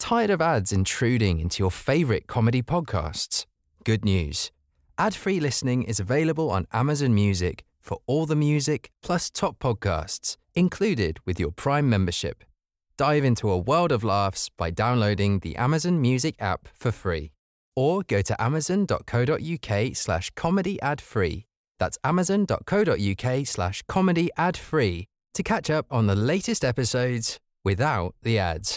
Tired of ads intruding into your favourite comedy podcasts? Good news. Ad-free listening is available on Amazon Music for all the music plus top podcasts included with your Prime membership. Dive into a world of laughs by downloading the Amazon Music app for free. Or go to amazon.co.uk/comedy ad-free. That's amazon.co.uk/comedy ad-free to catch up on the latest episodes without the ads.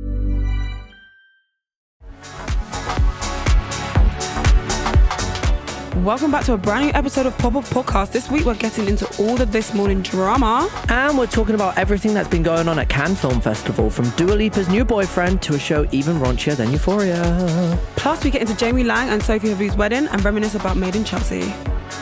Welcome back to a brand new episode of Pop Up Podcast. This week we're getting into all the This Morning drama. And we're talking about everything that's been going on at Cannes Film Festival, from Dua Lipa's new boyfriend to a show even raunchier than Euphoria. Plus we get into Jamie Lang and Sophie Habu's wedding and reminisce about Made in Chelsea.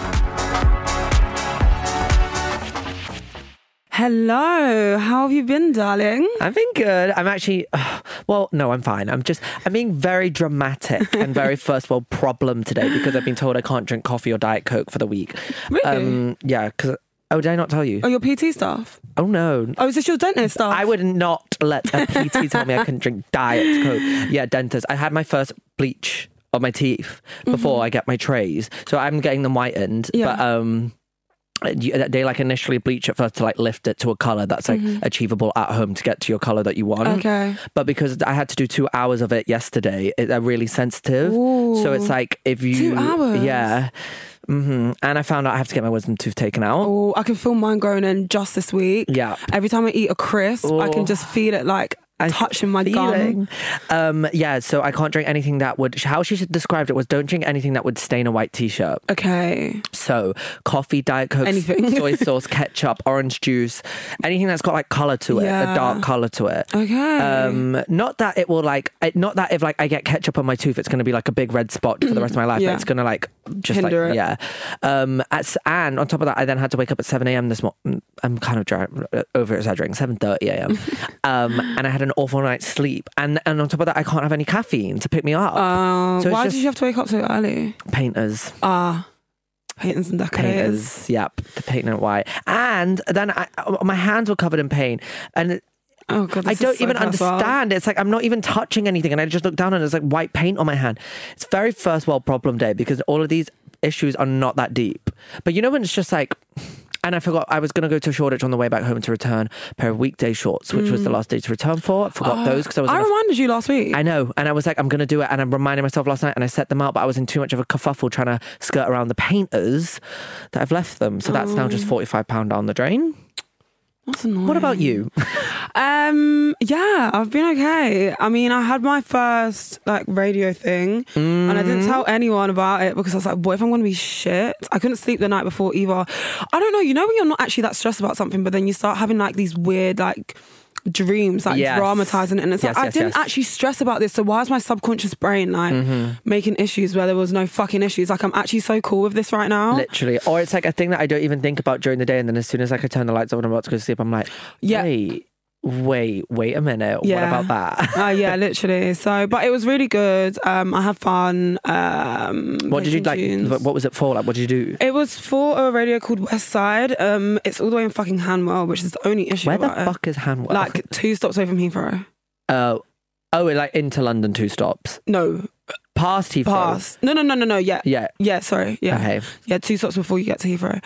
Hello, how have you been, darling? I've been good. I'm actually, no, I'm fine. I'm being very dramatic and very first world problem today because I've been told I can't drink coffee or Diet Coke for the week. Really? Yeah, because, did I not tell you? Oh, your PT stuff? Oh, no. Oh, is this your dentist stuff? I would not let a PT tell me I couldn't drink Diet Coke. Yeah, dentist. I had my first bleach of my teeth before I get my trays. So I'm getting them whitened. Yeah. But, they initially bleach it first to lift it to a colour that's achievable at home to get to your colour that you want. Okay. But because I had to do 2 hours of it yesterday, they're really sensitive. Ooh. So it's if you... 2 hours? Yeah. And I found out I have to get my wisdom tooth taken out. Oh, I can feel mine growing in just this week. Yeah. Every time I eat a crisp, I can just feel it touching my gum. So I can't drink anything that would... How she described it was, don't drink anything that would stain a white t-shirt. Okay. So coffee, Diet Coke, anything. Soy sauce, ketchup, orange juice, anything that's got colour to it, a dark colour to it. Okay. Not that it will not that if I get ketchup on my tooth, it's going to be a big red spot for the rest of my life. Yeah. But it's going to just hinder it. Yeah. And on top of that, I then had to wake up at 7 a.m. this morning. I'm kind of over exaggerating, 7:30 a.m. And I had an awful night's sleep, and on top of that I can't have any caffeine to pick me up. So why did you have to wake up so early? Painters and decorators. Yep, the painting and white. And then my hands were covered in paint, and oh God, I don't even understand. It's I'm not even touching anything, and I just look down and there's white paint on my hand. It's very first world problem day because all of these issues are not that deep. But when it's just and I forgot I was going to go to Shoreditch on the way back home to return a pair of weekday shorts, which was the last day to return for. I forgot those because I reminded you last week. I know. And I was I'm going to do it. And I reminded myself last night and I set them out, but I was in too much of a kerfuffle trying to skirt around the painters that I've left them. So that's now just £45 down the drain. That's annoying. What about you? Yeah, I've been okay. I mean, I had my first radio thing and I didn't tell anyone about it because I was what if I'm going to be shit? I couldn't sleep the night before either. I don't know, when you're not actually that stressed about something, but then you start having these weird dreams, dramatizing it, and it's I didn't actually stress about this, so why is my subconscious brain making issues where there was no fucking issues? I'm actually so cool with this right now, literally. Or it's a thing that I don't even think about during the day, and then as soon as I turn the lights on and I'm about to go to sleep, I'm wait a minute, what about that? Yeah, literally. So, but it was really good. I had fun. What did you what was it for? What did you do? It was for a radio called West Side. It's all the way in fucking Hanwell, which is the only issue. Where the fuck is Hanwell? 2 stops away from Heathrow. Into London 2 stops? No. Past Heathrow? No. Yeah, sorry. Yeah. Okay. Yeah, 2 stops before you get to Heathrow.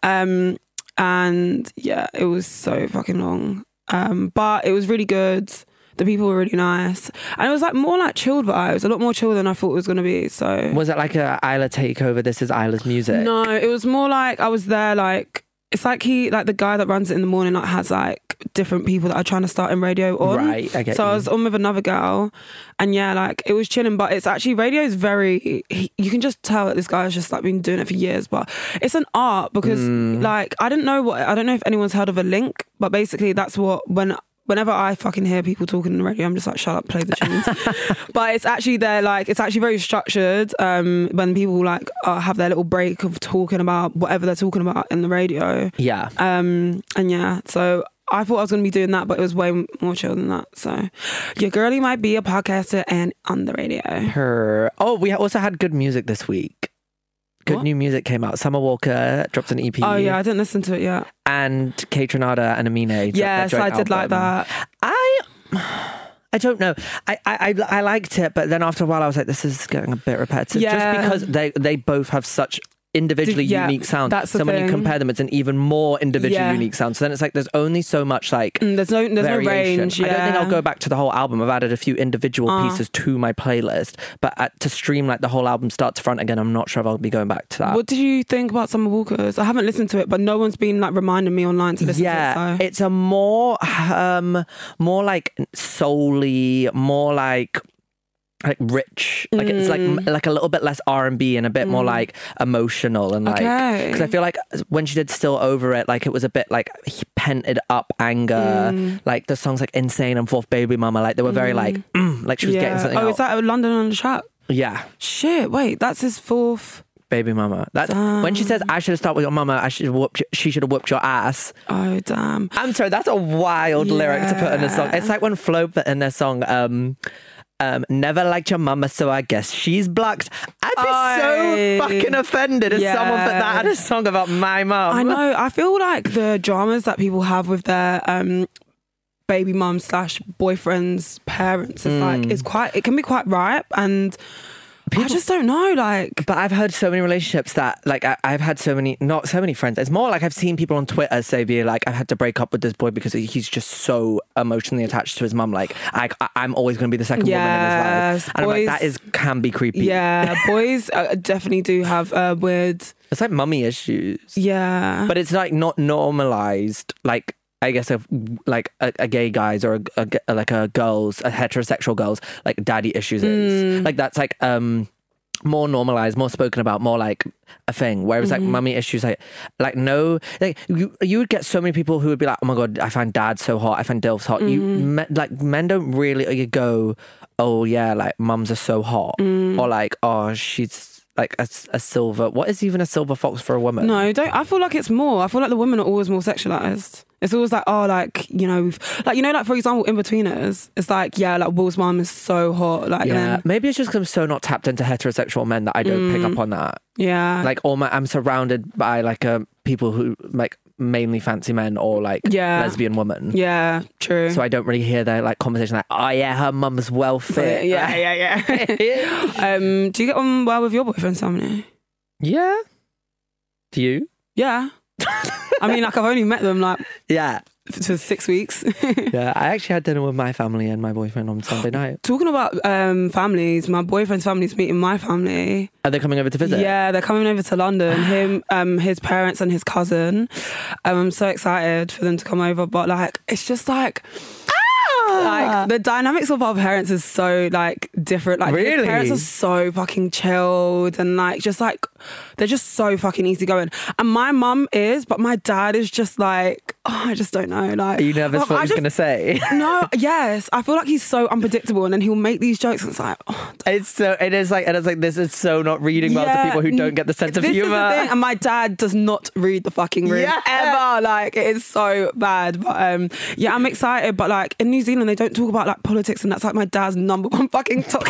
And yeah, it was so fucking long. But it was really good. The people were really nice. And it was more chilled vibes. A lot more chill than I thought it was going to be. So was it a Isla takeover? This is Isla's music? No, it was more I was there it's he the guy that runs it in the morning has different people that are trying to start in radio on. Right, I get so you. I was on with another girl and it was chilling, but it's actually radio is very you can just tell that this guy has just been doing it for years, but it's an art because I don't know if anyone's heard of a link, but basically that's what whenever I fucking hear people talking on the radio, I'm just shut up, play the tunes. But it's actually it's actually very structured. When people have their little break of talking about whatever they're talking about in the radio. Yeah. And yeah, so I thought I was going to be doing that, but it was way more chill than that. So your girlie might be a podcaster and on the radio. We also had good music this week. Good new music came out. Summer Walker dropped an EP. Oh yeah, I didn't listen to it yet. And Kate Renata and Amine. Yes, I did like that. I I don't know. I liked it, but then after a while I was like, this is getting a bit repetitive. Yeah. Just because they both have such individually Yeah, unique sound. that's the So when you thing. compare them, it's an even more individually Yeah. unique sound. So then it's like there's only so much like There's no variation. range. Yeah. I don't think I'll go back to the whole album. I've added a few individual pieces to my playlist, but to stream like the whole album start to front again, I'm not sure if I'll be going back to that. What did you think about Summer Walkers? I haven't listened to it, but no one's been like reminding me online to listen to it. So. It's a more like soul-y, more like rich, like it's like a little bit less R&B and a bit more like emotional and like Okay. because I feel like when she did Still Over It, like it was a bit like pented up anger, like the songs like Insane and Fourth Baby Mama, like they were very like she was getting something Oh, out. is that London on the Track? Yeah, Shit, wait, that's his fourth. Baby Mama. That's when she says I should have started with your mama, she should have whooped your ass. Oh, damn. I'm sorry, that's a wild lyric to put in a song. It's like when Flo put in their song never liked your mama, so I guess she's blocked. I'd be so fucking offended if someone put that in a song about my mum. I know. I feel like the dramas that people have with their baby mum / boyfriend's parents is like it can be quite ripe, and I just don't know. Like, But I've heard so many relationships that, like, I've had not so many friends. It's more like I've seen people on Twitter say, like, I've had to break up with this boy because he's just so emotionally attached to his mum. Like, I'm always going to be the second woman in his life. And boys, I'm like, that can be creepy. Yeah, boys definitely do have weird. It's like mummy issues. Yeah. But it's like not normalized, like, I guess a gay guys or a girls, a heterosexual girls, like daddy issues is like that's like more normalized, more spoken about, more like a thing. Whereas like mummy issues, like no, like you would get so many people who would be like, oh my god, I find dad so hot, I find DILFs hot. Men don't really go, oh yeah, like mums are so hot, or like, oh she's like a silver. What is even a silver fox for a woman? No, I feel like it's more. I feel like the women are always more sexualized. It's always like, oh, like, you know, like, for example, In-Betweeners, it's like, yeah, like, Will's mum is so hot. Like, yeah, then, maybe it's just because I'm so not tapped into heterosexual men that I don't pick up on that. yeah. Like, I'm surrounded by, like, people who, like, mainly fancy men or, like, lesbian women. Yeah, true. So I don't really hear their, like, conversation like, oh, yeah, her mum's well fit. Yeah. Do you get on well with your boyfriend's family? Yeah. Do you? Yeah. I mean, like, I've only met them, like, Yeah. for 6 weeks. Yeah, I actually had dinner with my family and my boyfriend on Sunday night. Talking about families, my boyfriend's family's meeting my family. Are they coming over to visit? Yeah, they're coming over to London. His parents and his cousin. I'm so excited for them to come over. But like, it's just like the dynamics of our parents is so like different. Like, really? his parents are so fucking chilled and like just like they're just so fucking easygoing. And my mum is, but my dad is just like, oh, I just don't know. Like, Are you nervous what he's going to say? No, yes, I feel like he's so unpredictable, and then he'll make these jokes, and it's like, oh, It is like this is so not reading well to people who don't get the sense of this humor. Is the thing, and my dad does not read the fucking room ever. Like, it is so bad. But yeah, I'm excited. But like in New Zealand, they don't talk about like politics, and that's like my dad's number one fucking topic.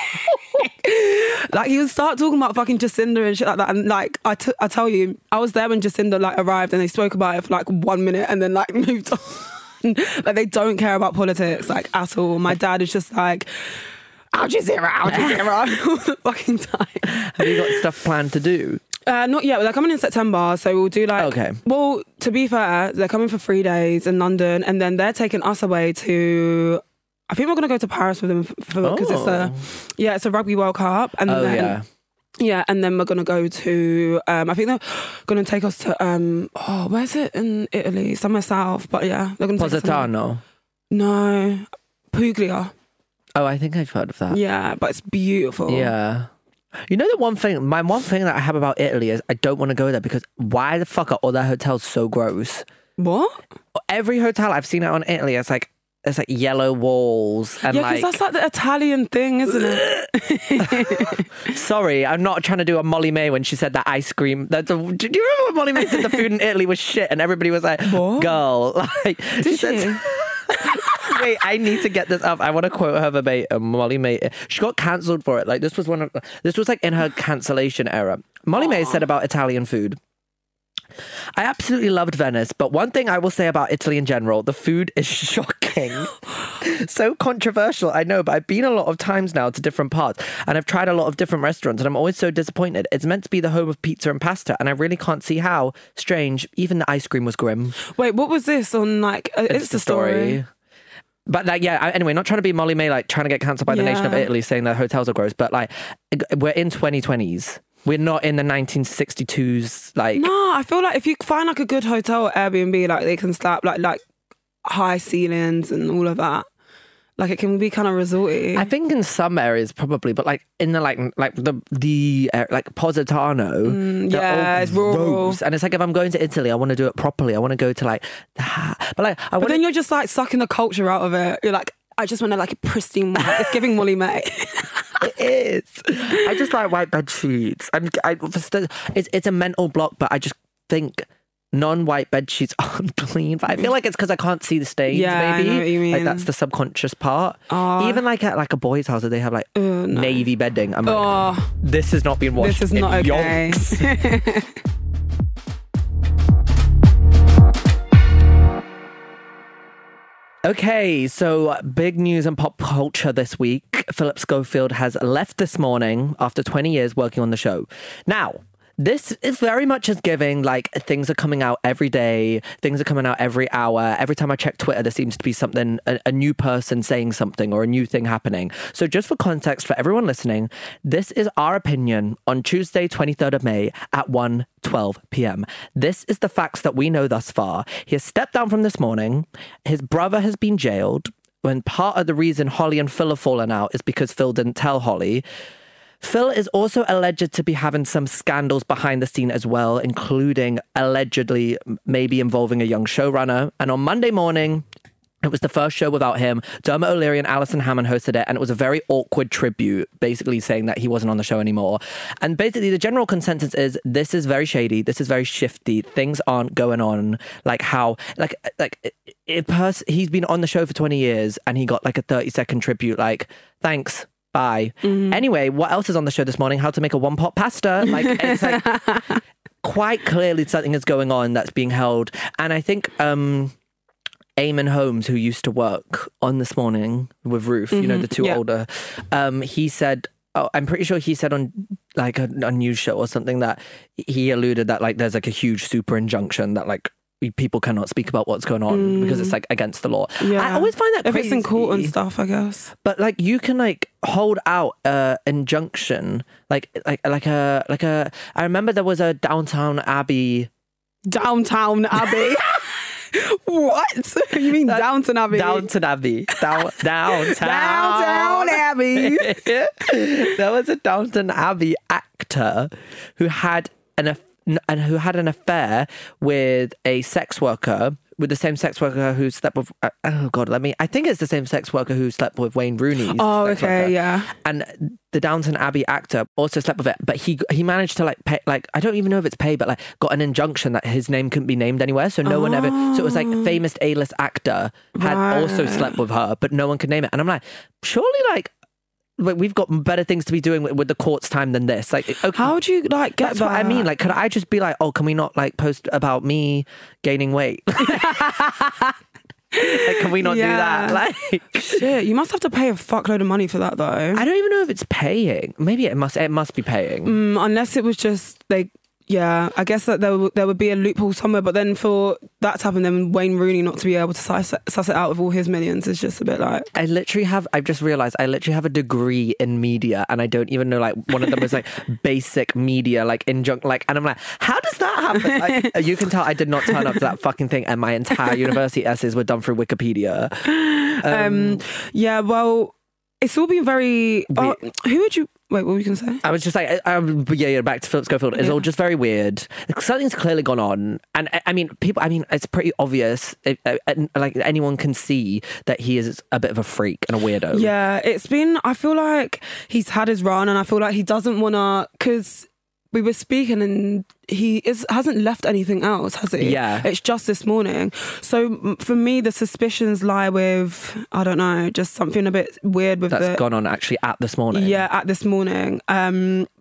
Like, he would start talking about fucking Jacinda and shit like that, and like I tell you, I was there when Jacinda like arrived, and they spoke about it for like 1 minute, and then like moved on. Like, they don't care about politics like at all. My dad is just like, Al Jazeera all the fucking time. Have you got stuff planned to do? Not yet. They're coming in September, so we'll do like. Okay. Well, to be fair, they're coming for 3 days in London, and then they're taking us away to. I think we're gonna go to Paris with them because it's a Rugby World Cup, and then and then we're gonna go to. I think they're gonna take us to. Where's it in Italy? Somewhere south, but yeah, they're gonna take us Positano. No, Puglia. Oh, I think I've heard of that. Yeah, but it's beautiful. Yeah. You know, one thing that I have about Italy is I don't want to go there because why the fuck are all their hotels so gross? What? Every hotel I've seen out in Italy, it's like yellow walls and because that's like the Italian thing, isn't it? Sorry, I'm not trying to do a Molly May when she said that ice cream. Do you remember when Molly May said the food in Italy was shit and everybody was like, what? Girl, like Did she? Wait, I need to get this up. I want to quote her verbatim. Molly May, she got cancelled for it. Like this was like in her cancellation era. Molly May said about Italian food. I absolutely loved Venice, but one thing I will say about Italy in general, the food is shocking. So controversial, I know, but I've been a lot of times now to different parts and I've tried a lot of different restaurants and I'm always so disappointed. It's meant to be the home of pizza and pasta and I really can't see how. Strange. Even the ice cream was grim. Wait, what was this on like Insta story? But like, yeah, anyway, not trying to be Molly May, like trying to get cancelled by the nation of Italy saying that hotels are gross, but like we're in 2020s. We're not in the 1962s. Like, no, I feel like if you find like a good hotel or Airbnb, like they can slap like high ceilings and all of that. Like it can be kind of resorty. I think in some areas probably, but like in the like Positano, it's rural. gross. And it's like if I'm going to Italy, I want to do it properly. I want to go to like, but like, but then you're just like sucking the culture out of it. You're like, I just want to like a pristine one. It's giving Molly May. It is. I just like white bed sheets. It's a mental block, but I just think non-white bed sheets aren't clean. But I feel like it's because I can't see the stains. Yeah, maybe I know what you mean. Like that's the subconscious part. Even like at like a boy's house, they have like navy bedding. I'm like, this has not been washed. This is not okay. Okay, so big news in pop culture this week. Philip Schofield has left this morning after 20 years working on the show. Now, this is very much as giving, like, things are coming out every day, things are coming out every hour. Every time I check Twitter, there seems to be something, a new person saying something or a new thing happening. So just for context, for everyone listening, this is our opinion on Tuesday, 23rd of May at 1:12 p.m. This is the facts that we know thus far. He has stepped down from this morning. His brother has been jailed. When part of the reason Holly and Phil have fallen out is because Phil didn't tell Holly. Phil is also alleged to be having some scandals behind the scene as well, including allegedly maybe involving a young showrunner. And on Monday morning, it was the first show without him. Dermot O'Leary and Alison Hammond hosted it, and it was a very awkward tribute, basically saying that he wasn't on the show anymore. And basically, the general consensus is this is very shady, this is very shifty, things aren't going on like how, he's been on the show for 20 years, and he got like a 30-second tribute, like, thanks. Bye. Anyway, what else is on the show this morning? How to make a one-pot pasta. Like, it's like quite clearly something is going on that's being held. And I think Eamon Holmes, who used to work on This Morning with Ruth, you know, the two older, he said, I'm pretty sure he said on like a news show or something that he alluded that like there's like a huge super injunction that like people cannot speak about what's going on because it's like against the law. Yeah. I always find that if crazy. It's in court and stuff, I guess. But like you can like hold out a injunction, like a. I remember there was a Downtown Abbey. Downtown Abbey. What? You mean Downton Abbey? Downton Abbey. Downtown Abbey. There was a Downton Abbey actor who had an affair with a sex worker, with the same sex worker who slept with, I think it's the same sex worker who slept with Wayne Rooney. Oh, okay, yeah. And the Downton Abbey actor also slept with it, but he managed to like pay, like, I don't even know if it's paid, but like got an injunction that his name couldn't be named anywhere. So no one ever, so it was like a famous A-list actor had also slept with her, but no one could name it. And I'm like, surely like, we've got better things to be doing with the court's time than this. Like, okay, how would you like get that's that? What I mean. Like, could I just be like, oh, can we not like post about me gaining weight? Like, can we not do that? Like, shit, you must have to pay a fuckload of money for that, though. I don't even know if it's paying. Maybe it must be paying. Unless it was just like. Yeah, I guess that there would be a loophole somewhere, but then for that to happen, then Wayne Rooney not to be able to suss it out with all his millions is just a bit like... I've just realised I literally have a degree in media and I don't even know, like, one of them is like basic media, like and I'm like, how does that happen? Like, you can tell I did not turn up to that fucking thing and my entire university essays were done through Wikipedia. Yeah, well, it's all been very... who would you... Wait, what were you going to say? I was just like, back to Philip Schofield. It's all just very weird. Something's clearly gone on. And I mean, it's pretty obvious. Like anyone can see that he is a bit of a freak and a weirdo. Yeah, I feel like he's had his run and I feel like he doesn't want to, because we were speaking and hasn't left anything else, has he? Yeah. It's just this morning. So for me, the suspicions lie with, I don't know, just something a bit weird with that's gone on actually at This Morning. Yeah, at This Morning.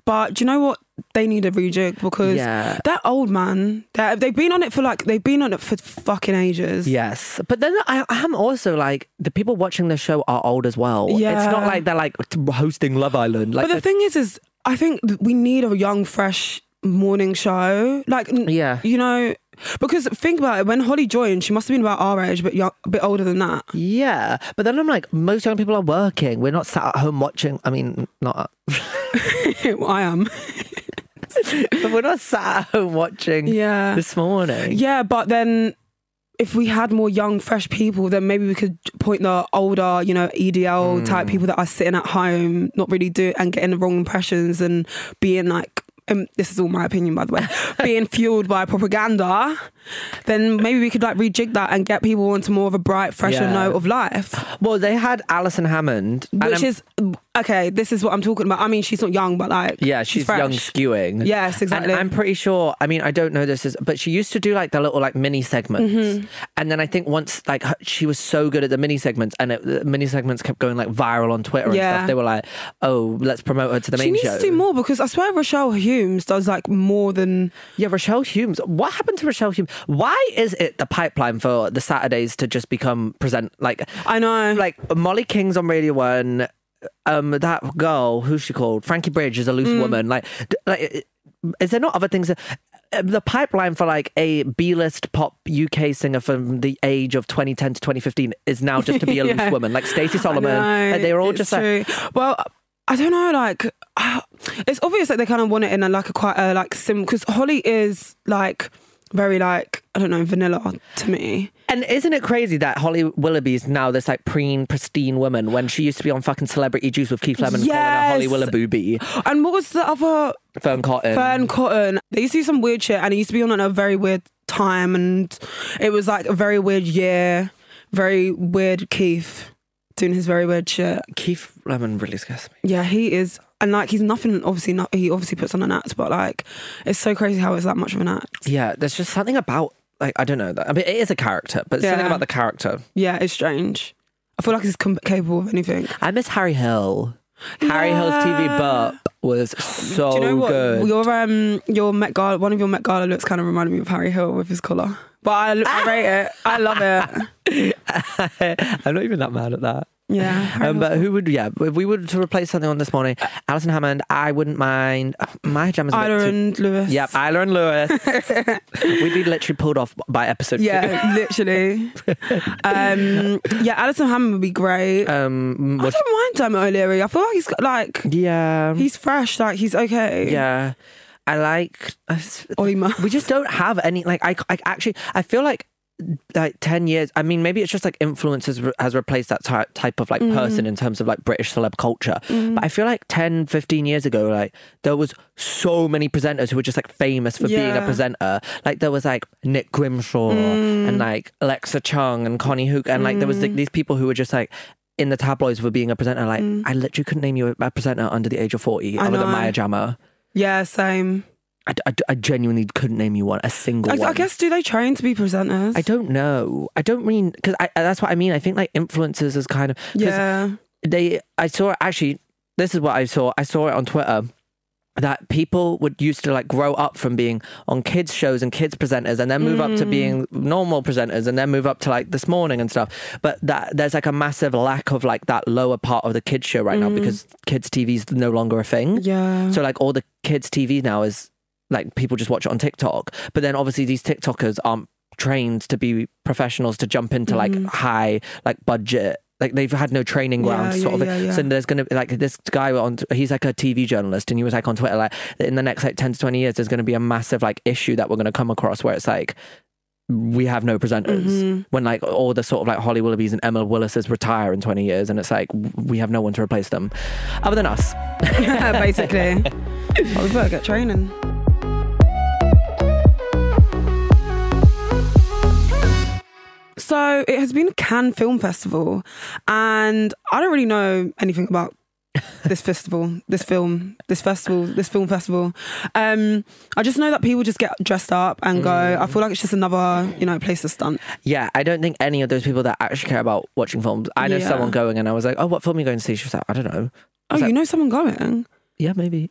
But do you know what? They need a rejig because they're old, man. They've been on it for fucking ages. Yes. But then I am also like, the people watching the show are old as well. Yeah. It's not like they're like hosting Love Island. Like, but the thing is I think we need a young, fresh morning show. Like, you know, because think about it, when Holly joined, she must have been about our age, but a bit older than that. Yeah. But then I'm like, most young people are working. We're not sat at home watching. I mean, not. Well, I am. But we're not sat at home watching this morning. Yeah, but then if we had more young, fresh people, then maybe we could point the older, you know, EDL type people that are sitting at home, not really and getting the wrong impressions and being like, this is all my opinion, by the way, being fueled by propaganda, then maybe we could like rejig that and get people onto more of a bright, fresher note of life. Well, they had Alison Hammond. Which is, okay, this is what I'm talking about. I mean, she's not young, but like... Yeah, she's fresh. Young skewing. Yes, exactly. And I'm pretty sure, I mean, I don't know this, but she used to do like the little like mini segments. And then I think once like she was so good at the mini segments and the mini segments kept going like viral on Twitter and stuff, they were like, oh, let's promote her to the main show. She needs to do more because I swear Rochelle Humes does like more than... Yeah, Rochelle Humes. What happened to Rochelle Humes? Why is it the pipeline for the Saturdays to just become like... I know. Like Molly King's on Radio 1... that girl, who's she called? Frankie Bridge is a loose woman. Like, is there not other things? The pipeline for like a B-list pop UK singer from the age of 2010 to 2015 is now just to be a loose woman, like Stacey Solomon. Like, they're all just true. Like, well, I don't know. Like, it's obvious that they kind of want it in quite a like sim because Holly is like very like, I don't know, vanilla to me. And isn't it crazy that Holly Willoughby is now this like pristine woman when she used to be on fucking Celebrity Juice with Keith Lemon calling her Holly Willoughby? And what was the other? Fern Cotton. They used to do some weird shit and it used to be on at a very weird time and it was like a very weird year. Very weird Keith doing his very weird shit. Keith Lemon really scares me. Yeah, he is. And like he's nothing, he obviously puts on an act, but like it's so crazy how it's that much of an act. Yeah, there's just something about, like, I don't know. I mean, it is a character, but something about the character. Yeah, it's strange. I feel like he's capable of anything. I miss Harry Hill. Harry Hill's TV burp was so Do you know what? good. Your Met Gala, one of your Met Gala looks kind of reminded me of Harry Hill with his collar. But I rate it. I love it. I'm not even that mad at that. Yeah. But who would, if we were to replace something on this morning, Alison Hammond, I wouldn't mind. My jam's Isla and Lewis. Yep, Isla and Lewis. We'd be literally pulled off by episode 2. Yeah, literally. Alison Hammond would be great. I don't mind Dermot O'Leary. I feel like he's got like... Yeah. He's fresh, like he's okay. Yeah. I like... Oima. We just don't have any... Like, I feel like 10 years, I mean, maybe it's just like influencers has replaced that type of like person in terms of like British celeb culture. But I feel like 10, 15 years ago, like there was so many presenters who were just like famous for being a presenter. Like there was like Nick Grimshaw and like Alexa Chung and Connie Hook and like there was like, these people who were just like in the tabloids for being a presenter. Like I literally couldn't name you a presenter under the age of 40 other than Maya Jama. Yeah, same. I genuinely couldn't name you a single one. I guess, do they train to be presenters? I don't know. I don't mean, because that's what I mean. I think like influencers is kind of... I saw, actually, this is what I saw. I saw it on Twitter that people used to like grow up from being on kids shows and kids presenters and then move up to being normal presenters and then move up to like This Morning and stuff. But that there's like a massive lack of like that lower part of the kids show right now because kids TV is no longer a thing. Yeah. So like all the kids TV now is like people just watch it on TikTok. But then obviously these TikTokers aren't trained to be professionals to jump into like high like budget. Like they've had no training ground So there's going to be like this guy he's like a TV journalist and he was like on Twitter like in the next like 10 to 20 years there's going to be a massive like issue that we're going to come across where it's like we have no presenters when like all the sort of like Holly Willoughbys and Emma Willises retire in 20 years and it's like we have no one to replace them other than us. Yeah, basically. Well, we better get training. So it has been Cannes Film Festival and I don't really know anything about this film festival. I just know that people just get dressed up and go. I feel like it's just another, place to stunt. Yeah, I don't think any of those people that actually care about watching films. I know someone going and I was like, oh, what film are you going to see? She was like, I don't know. Oh, you know someone going? Yeah, maybe.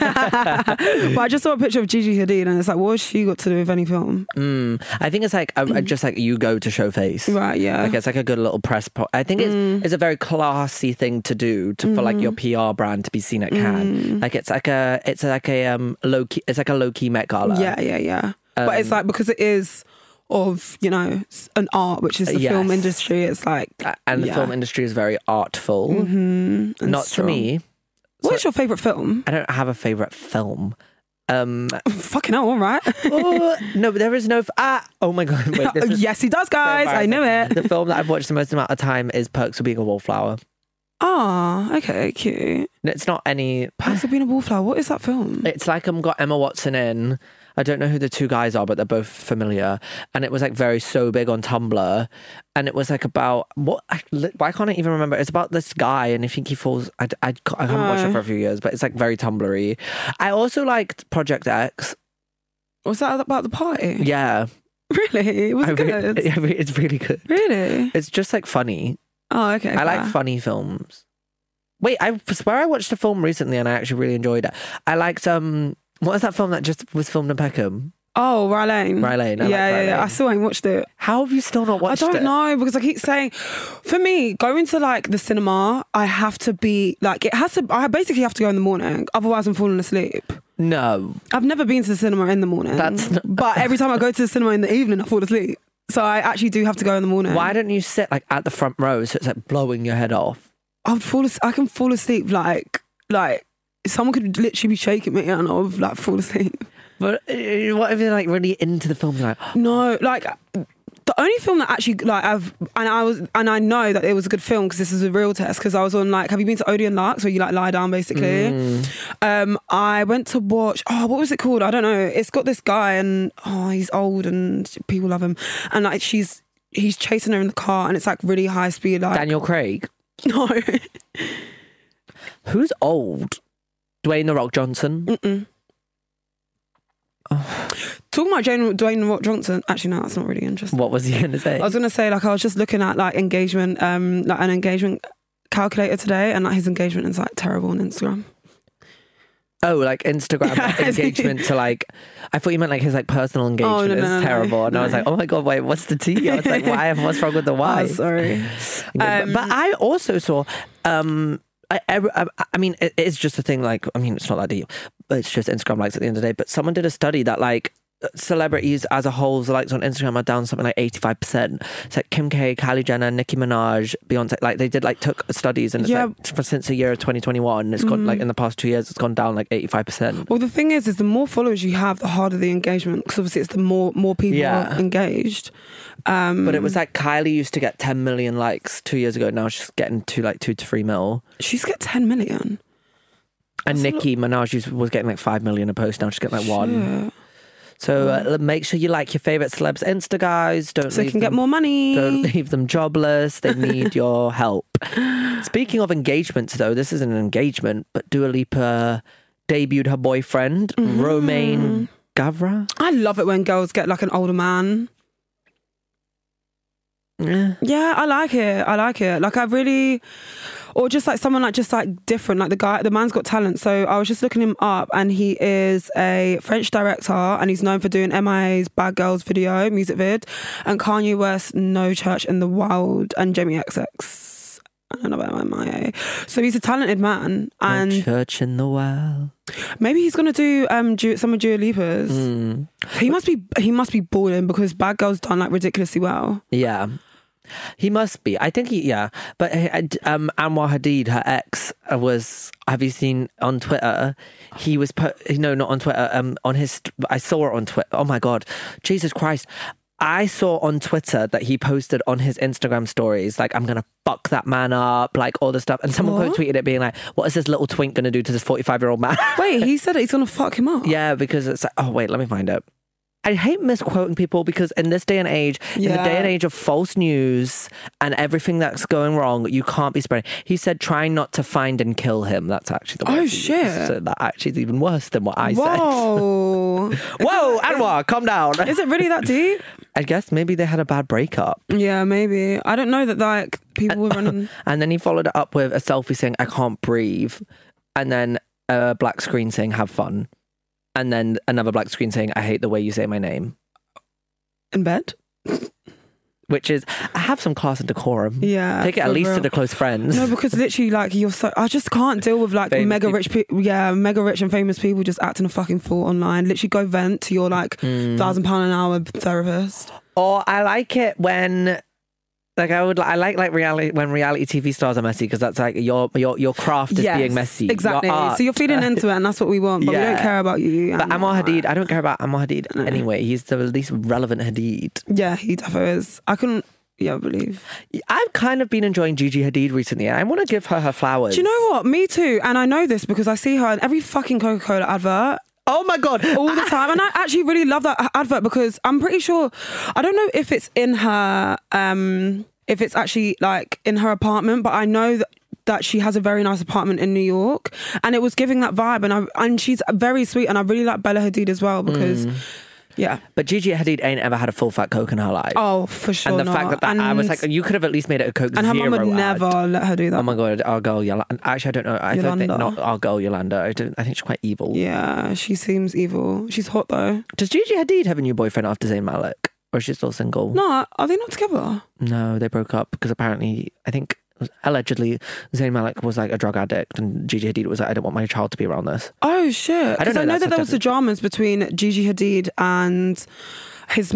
But I just saw a picture of Gigi Hadid and it's like, what has she got to do with any film? I think it's like just like you go to show face. Right, yeah. Like it's like a good little press. I think it's a very classy thing to do for like your PR brand to be seen at Cannes. Like it's like a low key. It's like a low key Met Gala. Yeah. But it's like because it is of, you know, an art, which is the film industry. It's like, and the film industry is very artful. Not strong. to me. What's your favourite film? I don't have a favourite film. Fucking hell, all right. No, but there is no... oh my God. Wait, yes, he does, guys. I knew it. The film that I've watched the most amount of time is Perks of Being a Wallflower. Oh, okay, cute. It's not any... Perks of Being a Wallflower. What is that film? It's like got Emma Watson in. I don't know who the two guys are, but they're both familiar. And it was like very so big on Tumblr. And it was like about why can't I even remember? It's about this guy, and I think he falls. I haven't watched it for a few years, but it's like very Tumblr-y. I also liked Project X. Was that about the party? Yeah. Really? It was good. It's really good. Really? It's just like funny. Oh, okay. I like funny films. Wait, I swear I watched a film recently and I actually really enjoyed it. I liked what was that film that just was filmed in Peckham? Oh, Rye Lane. Rye Lane. Yeah. I still ain't watched it. How have you still not watched it? I don't know, because I keep saying, for me, going to like the cinema, I have to be like, I basically have to go in the morning, otherwise I'm falling asleep. No. I've never been to the cinema in the morning. But every time I go to the cinema in the evening, I fall asleep. So I actually do have to go in the morning. Why don't you sit like at the front row so it's like blowing your head off? I can fall asleep like someone could literally be shaking me and I'll like fall asleep. But what if you're like really into the film? You're like, no, like the only film that actually like I know that it was a good film because this is a real test, because I was on like, have you been to Odeon Lux where you like lie down basically? I went to watch, what was it called? I don't know. It's got this guy and he's old and people love him, and like he's chasing her in the car and it's like really high speed, like Daniel Craig. No. Who's old? Dwayne The Rock Johnson. Talking about Dwayne The Rock Johnson, actually no, that's not really interesting. What was he going to say? I was going to say, like, I was just looking at like engagement, like an engagement calculator today, and like his engagement is like terrible on Instagram. Oh, like Instagram engagement to like, I thought you meant like his like personal engagement is terrible. And I was like, oh my God, wait, what's the T? I was like, what's wrong with the Y? Oh, sorry. But I also saw, I mean, it's just a thing, like, I mean, it's not that deep, but it's just Instagram likes at the end of the day. But someone did a study that like celebrities as a whole, the likes on Instagram are down something like 85%. It's like Kim K, Kylie Jenner, Nicki Minaj, Beyonce, like they did like took studies and it's like since the year of 2021, it's gone like in the past 2 years, it's gone down like 85%. Well, the thing is the more followers you have, the harder the engagement, because obviously it's the more people are engaged. But it was like Kylie used to get 10 million likes 2 years ago. Now she's getting to like 2 to 3 mil. She's got 10 million. And Nicki Minaj was getting like 5 million a post. Now she's getting like 1. So make sure you like your favourite celebs' Insta, guys. So they can get more money. Don't leave them jobless. They need your help. Speaking of engagements, though, this isn't an engagement, but Dua Lipa debuted her boyfriend, Romain Gavra. I love it when girls get like an older man. Yeah, I like it. Like I really, or just like someone like just like different. Like the man's got talent. So I was just looking him up, and he is a French director, and he's known for doing MIA's Bad Girls music vid, and Kanye West, No Church in the Wild, and Jamie XX. I don't know about MIA. So he's a talented man, and No Church in the Wild. Maybe he's gonna do some of Dua Lipa's. He must be balling, because Bad Girls done like ridiculously well. Yeah. He must be. I think But Anwar Hadid, her ex, have you seen on Twitter? He was not on Twitter. I saw it on Twitter. Oh my God, Jesus Christ! I saw on Twitter that he posted on his Instagram stories, like, I'm gonna fuck that man up, like all this stuff. And someone quote tweeted it being like, what is this little twink gonna do to this 45-year-old man? Wait, he said he's gonna fuck him up. Yeah, because it's like, oh wait, let me find it. I hate misquoting people, because in this day and age, in the day and age of false news and everything that's going wrong, you can't be spreading. He said, try not to find and kill him. That's actually the word. Oh, shit. So that actually is even worse than what I said. Whoa. Whoa, Anwar, calm down. Is it really that deep? I guess maybe they had a bad breakup. Yeah, maybe. I don't know that like people were running. And then he followed it up with a selfie saying, I can't breathe. And then a black screen saying "have fun," and then another black screen saying "I hate the way you say my name." In bed? Which is, I have some class and decorum. Yeah. Take it at least real. to the close friends. No, because literally, like, I just can't deal with like Famous mega people. rich and famous people just acting a fucking fool online. Literally go vent to your like £1,000 an hour therapist. Or I like it when, like, I like reality, when reality TV stars are messy, because that's like your craft is being messy. Exactly. Your art. So you're feeding into it, and that's what we want. But we don't care about you. But Ammar Hadid, I don't care about Ammar Hadid anyway. He's the least relevant Hadid. Yeah, he definitely is. I couldn't. Yeah, I believe. I've kind of been enjoying Gigi Hadid recently, and I want to give her flowers. Do you know what? Me too. And I know this because I see her in every fucking Coca-Cola advert. Oh my God. All the time. And I actually really love that advert because I'm pretty sure, I don't know if it's in her, if it's actually like in her apartment, but I know that she has a very nice apartment in New York, and it was giving that vibe, and she's very sweet, and I really like Bella Hadid as well because... Yeah. But Gigi Hadid ain't ever had a full fat Coke in her life. Oh, for sure. And the fact that I was like, you could have at least made it a Coke and her Zero mum would ad. never let her do that. Oh my God, our girl Yolanda. Actually, I don't know. I don't think Yolanda. not our girl Yolanda. I think she's quite evil. Yeah, she seems evil. She's hot though. Does Gigi Hadid have a new boyfriend after Zayn Malik? Or is she still single? No, are they not together? No, they broke up because apparently, I think allegedly Zayn Malik was like a drug addict, and Gigi Hadid was like, I don't want my child to be around this. Oh shit! I don't know. I know that there was the dramas between Gigi Hadid and his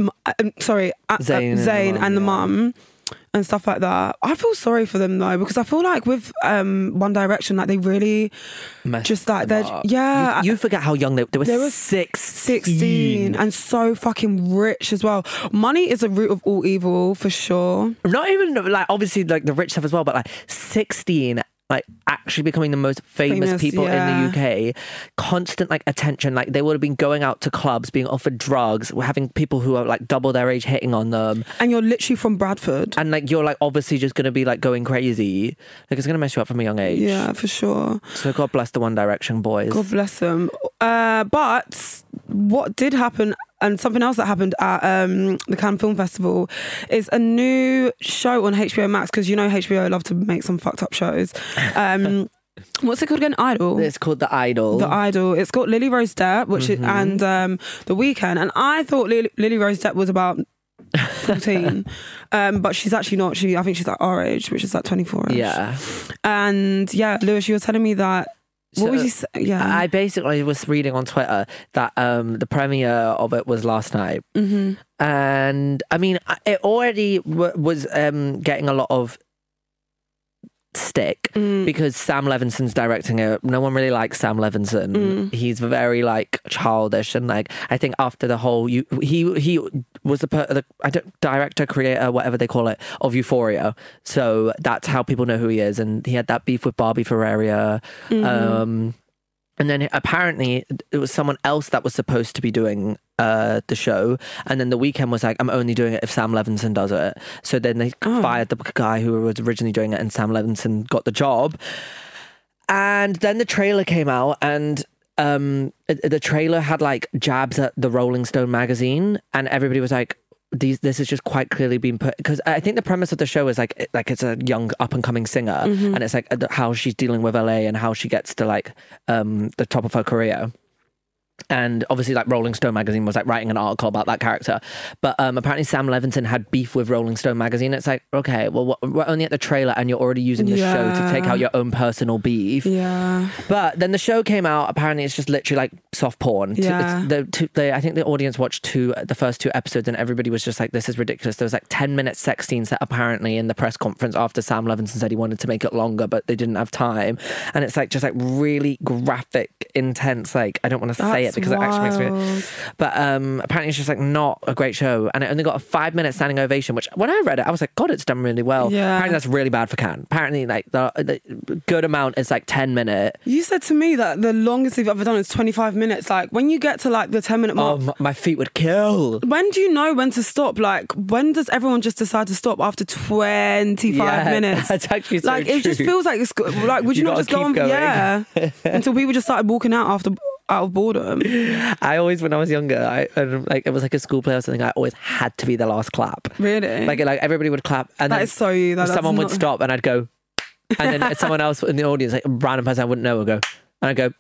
Zayn and the mum and stuff like that. I feel sorry for them though, because I feel like with One Direction, like they really just like they're You forget how young they were 16 and so fucking rich as well. Money is the root of all evil for sure. Not even like obviously like the rich stuff as well, but like 16, like actually becoming the most famous people in the UK. Constant like attention, like they would have been going out to clubs, being offered drugs, having people who are like double their age hitting on them, and you're literally from Bradford, and like you're like obviously just gonna be like going crazy. Like it's gonna mess you up from a young age. Yeah, for sure. So God bless the One Direction boys. God bless them. But what did happen, and something else that happened at the Cannes Film Festival, is a new show on HBO Max, because you know HBO love to make some fucked up shows. What's it called again? Idol. It's called The Idol. The Idol. It's got Lily Rose Depp, which is, and The Weeknd. And I thought Lily Rose Depp was about 14, but she's actually not. I think she's like our age, which is like 24ish. Yeah. And yeah, Lewis, you were telling me that. What was you say? Yeah, I basically was reading on Twitter that the premiere of it was last night, and I mean it already was getting a lot of stick because Sam Levinson's directing it. No one really likes Sam Levinson. He's very like childish, and like I think after the whole he was the director, creator, whatever they call it, of Euphoria. So that's how people know who he is. And he had that beef with Barbie Ferreira. And then apparently it was someone else that was supposed to be doing the show. And then The Weeknd was like, I'm only doing it if Sam Levinson does it. So then they fired the guy who was originally doing it, and Sam Levinson got the job. And then the trailer came out, and the trailer had like jabs at the Rolling Stone magazine, and everybody was like, this is just quite clearly being put, because I think the premise of the show is like it's a young up and coming singer, and it's like how she's dealing with LA and how she gets to like the top of her career. And obviously like Rolling Stone magazine was like writing an article about that character, but apparently Sam Levinson had beef with Rolling Stone magazine. It's like, okay, well we're only at the trailer and you're already using the show to take out your own personal beef. But then the show came out, apparently it's just literally like soft porn. I think the audience watched the first 2 episodes, and everybody was just like, this is ridiculous. There was like 10-minute sex scenes that apparently in the press conference after Sam Levinson said he wanted to make it longer but they didn't have time, and it's like just like really graphic, intense, like I don't want to say it because it actually makes me. But apparently it's just like not a great show, and it only got a 5-minute standing ovation, which when I read it I was like, God, it's done really well. Apparently that's really bad for Cannes. Apparently like the good amount is like 10-minute. You said to me that the longest they've ever done is 25 minutes. Like when you get to like the 10-minute mark, my feet would kill. When do you know when to stop? Like when does everyone just decide to stop after 25 minutes? That's actually so like it just feels like it's like, would you not just go on? Yeah, until people just started walking out of boredom. I always, when I was younger, like it was like a school play or something, I always had to be the last clap. Really? Like everybody would clap, and that then is so you. Someone would stop, and I'd go, and then someone else in the audience, like a random person I wouldn't know, would go, and I'd go,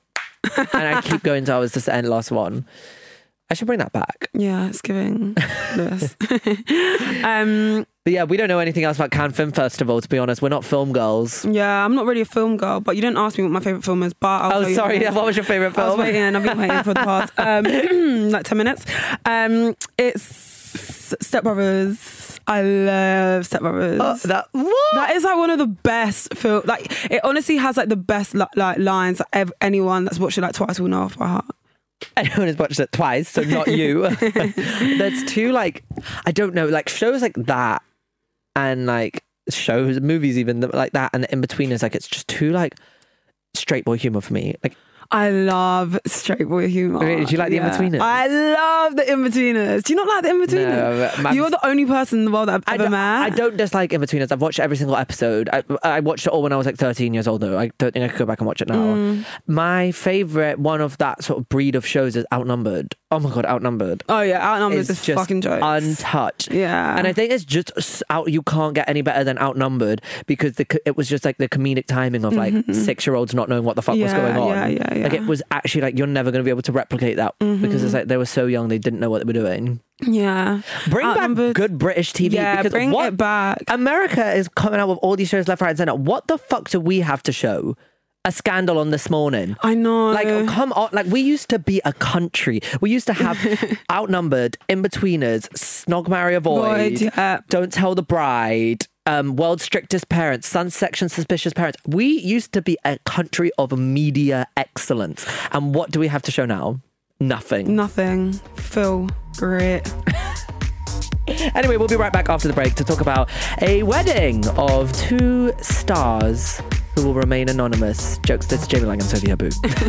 And I keep going to I was just the end last one. I should bring that back. Yeah, it's giving Lewis. But yeah, we don't know anything else about Cannes Film Festival, to be honest. We're not film girls. Yeah, I'm not really a film girl, but you didn't ask me what my favourite film is. But I'll tell you sorry. what. What was your favourite film? I was waiting. I've been waiting for the past like 10 minutes. It's Step Brothers. I love Step Brothers. What? That is like one of the best film. Like it honestly has like the best like lines that anyone that's watched it like twice will know off by heart. Anyone has watched it twice, so not you. There's two like, I don't know, like shows like that and like shows, movies even like that, and the in-betweeners, like it's just too like straight boy humor for me. Like I love straight boy humor. Really? Do you like the In-Betweeners? I love the In-Betweeners. Do you not like the In-Betweeners? No, you're the only person in the world that I've ever met. I don't dislike In-Betweeners. I've watched every single episode. I watched it all when I was like 13 years old though. I don't think I could go back and watch it now. My favourite one of that sort of breed of shows is Outnumbered. Oh my God, Outnumbered. Oh yeah, Outnumbered is just fucking jokes. Untouched. Yeah. And I think it's just you can't get any better than Outnumbered because it was just like the comedic timing of like 6-year-olds not knowing what the fuck was going on. Yeah. Like it was actually like you're never going to be able to replicate that because it's like they were so young they didn't know what they were doing. Yeah. Bring back good British TV. Yeah, because bring it back. America is coming out with all these shows left, right and centre. What the fuck do we have to show? A Scandal on This Morning. I know. Like, come on. Like, we used to be a country. We used to have Outnumbered, In-Betweeners, Snog, Marry, Avoid, yeah. Don't Tell the Bride, World's Strictest Parents, Sun Section Suspicious Parents. We used to be a country of media excellence. And what do we have to show now? Nothing. Feel great. Anyway, we'll be right back after the break to talk about a wedding of 2 stars who will remain anonymous. Jokes, this is Jamie Lang and Sophie Habu.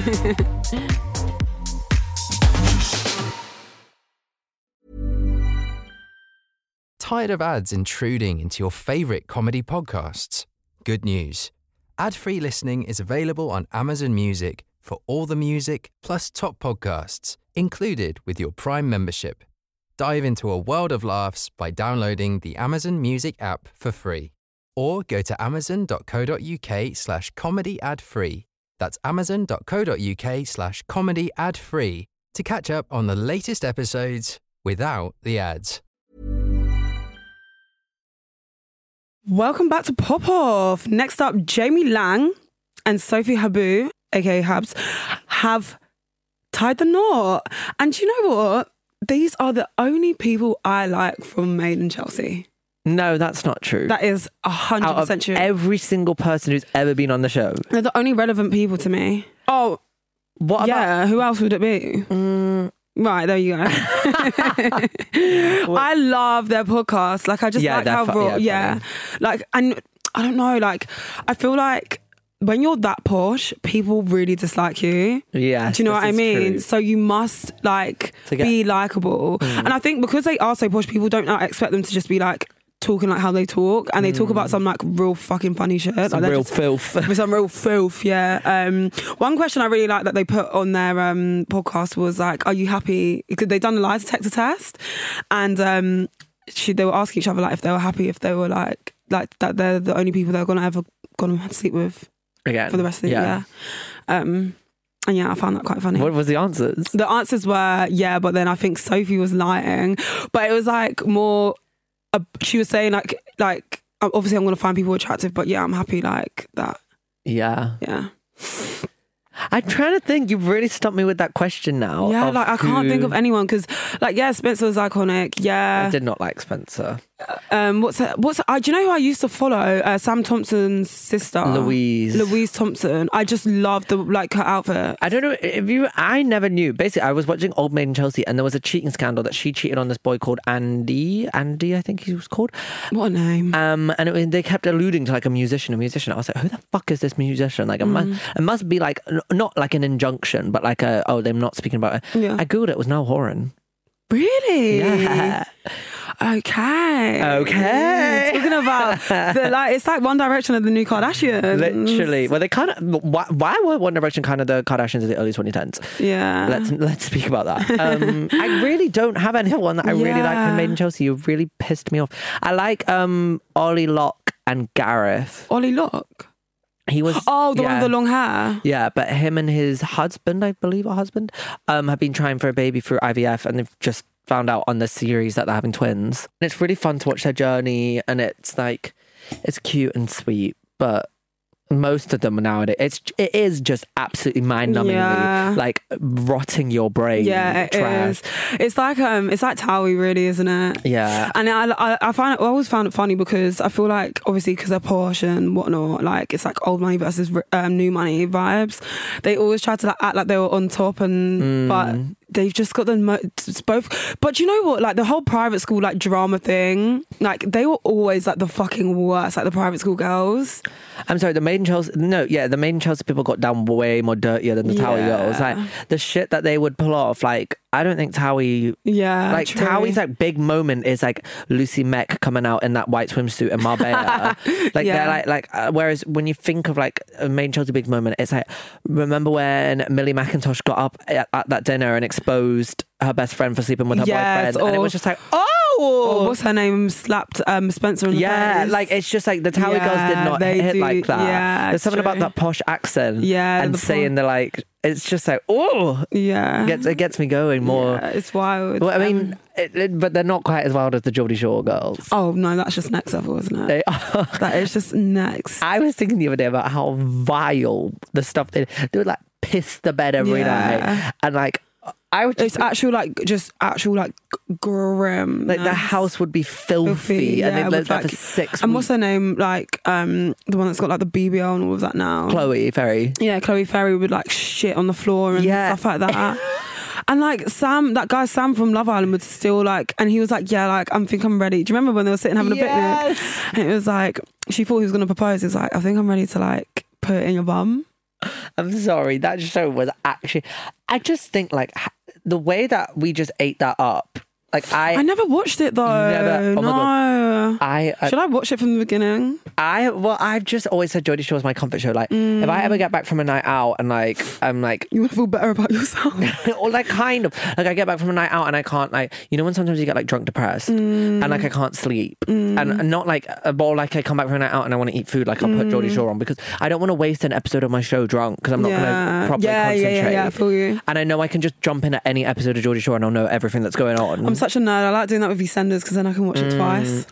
Tired of ads intruding into your favourite comedy podcasts? Good news. Ad-free listening is available on Amazon Music for all the music plus top podcasts included with your Prime membership. Dive into a world of laughs by downloading the Amazon Music app for free. Or go to amazon.co.uk/comedy ad free. That's amazon.co.uk/comedy ad free to catch up on the latest episodes without the ads. Welcome back to Pop Off. Next up, Jamie Lang and Sophie Habu, aka Habs, have tied the knot. And you know what? These are the only people I like from Made in Chelsea. No, that's not true. That is 100% true. Every single person who's ever been on the show. They're the only relevant people to me. Oh, what about... who else would it be? Right, there you go. I love their podcast. Like, I just like how raw. Yeah. Like, and I don't know, like, I feel like when you're that posh, people really dislike you. Yeah. Do you know what I mean? True. So you must, like, be likable. And I think because they are so posh, people don't expect them to just be, like, talking like how they talk, and they talk about some like real fucking funny shit, some like real filth. With some real filth, yeah. One question I really like that they put on their podcast was like, "Are you happy?" Because they done a lie detector test, and they were asking each other like if they were happy, if they were like that they're the only people they're gonna sleep with again for the rest of the year. And yeah, I found that quite funny. What was the answers? The answers were yeah, but then I think Sophie was lying, but it was like more. She was saying like obviously I'm going to find people attractive, but yeah, I'm happy like that. Yeah. Yeah. I'm trying to think. You've really stumped me with that question now. Yeah, like I can't think of anyone because like yeah, Spencer was iconic. Yeah. I did not like Spencer. What's do you know who I used to follow? Sam Thompson's sister, Louise Thompson. I just loved her outfit. I don't know I never knew. Basically, I was watching Old Maid in Chelsea, and there was a cheating scandal that she cheated on this boy called Andy, I think he was called. What a name! And they kept alluding to like a musician. I was like, who the fuck is this musician? Like, it must be like not like an injunction, but like they're not speaking about it. Yeah. I googled it was Niall Horan. Really? Yeah. Okay. Talking about it's like One Direction of the new Kardashians. Literally. Well, they kind of. Why were One Direction kind of the Kardashians of the early 2010s? Yeah. Let's speak about that. I really don't have anyone that I really like from Made in Chelsea. You really pissed me off. I like Ollie Locke and Gareth. Ollie Locke. He was the one with the long hair. Yeah, but him and his husband, I believe, have been trying for a baby through IVF, and they've just found out on the series that they're having twins. And it's really fun to watch their journey, and it's like, it's cute and sweet, but most of them nowadays, it is just absolutely mind-numbingly like rotting your brain. Yeah, it is. It's like Towie, really, isn't it? Yeah. And I always found it funny because I feel like, obviously, because they're posh and whatnot, like it's like old money versus new money vibes. They always try to like act like they were on top, and but they've just got it's both. But you know what? Like the whole private school like drama thing, like they were always like the fucking worst, like the private school girls. I'm sorry, the Made in Chelsea people got down way more dirtier than the Towie girls. Like the shit that they would pull off, like I don't think Towie. Yeah, like true. Towie's like big moment is like Lucy Meck coming out in that white swimsuit in Marbella. Like they're like whereas when you think of like a Made in Chelsea big moment, it's like, remember when Millie McIntosh got up at that dinner and exposed her best friend for sleeping with her boyfriend, and it was just like, or what's her name, slapped Spencer in the face. Like it's just like the Towie girls did not hit like that. Yeah, there's something about that posh accent. Yeah, and saying they're like, it's just like, it gets me going more. Yeah, it's wild. Well, I mean, but they're not quite as wild as the Geordie Shore girls. Oh no, that's just next level, isn't it? They are. That is just next. I was thinking the other day about how vile the stuff they would like piss the bed every night, and like it's actual grim. Like the house would be filthy and they'd lived there for 6 weeks. And what's her name? Like the one that's got like the BBL and all of that now. Chloe Ferry. Yeah, Chloe Ferry would like shit on the floor and stuff like that. And like that guy Sam from Love Island would still like, and he was like, yeah, like I think I'm ready. Do you remember when they were sitting having a picnic? And it was like, she thought he was going to propose. He was like, I think I'm ready to like put it in your bum. I'm sorry, that show was actually, I just think like the way that we just ate that up. Like I never watched it though. No. Should I watch it from the beginning? I've just always said Geordie Shore's my comfort show. Like if I ever get back from a night out and like I'm like, you want to feel better about yourself, or like kind of like I get back from a night out and I can't, like, you know when sometimes you get like drunk depressed and like I can't sleep and not like or like I come back from a night out and I want to eat food, like I'll put Geordie Shore on because I don't want to waste an episode of my show drunk because I'm not going to properly concentrate. Yeah, I feel you. And I know I can just jump in at any episode of Geordie Shore and I'll know everything that's going on. I'm such a nerd. I like doing that with EastEnders because then I can watch it twice.